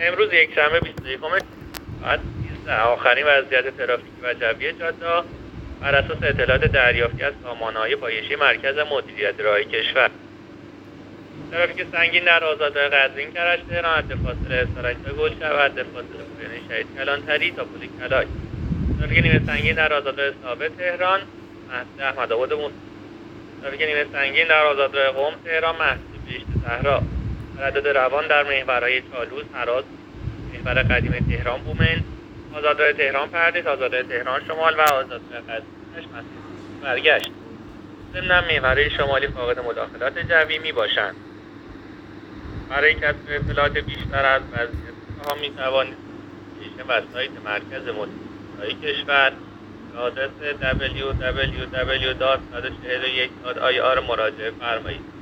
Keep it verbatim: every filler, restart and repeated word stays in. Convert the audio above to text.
امروز یکشنبه بیست و یکم ساعت سیزده آخرین وضعیت ترافیکی و جوی جاده بر اساس اطلاعات دریافتی از سامانه‌های پایشی مرکز مدیریت راهی کشور. ترافیک سنگین در آزادراه قزوین کرج تهران حد فاصله استراکتا گلشن و حد فاصله پایان شهید کلانتری تا پل کلای. ترافیک نیمه سنگین در آزادراه ثابت تهران مهد احمد آباد موسی. ترافیک نیمه سنگین در آزادراه قم تهران مهد بهشت صحرا. تردد روان در محورهای چالوس، هراز، محور قدیم تهران بومن، آزادراه تهران پردیس، آزادراه تهران شمال و آزادراه قزوین مسیر برگشت. ضمن محورهای شمالی فاقد مداخلات جوی می باشند. برای کسب اطلاعات بیشتر از وضعیت ها می توانید به وبسایت مرکز مدیریت راهی کشور به آدرس دبلیو دبلیو دبلیو دات صد و چهل و یک دات آی آر مراجعه فرمایید.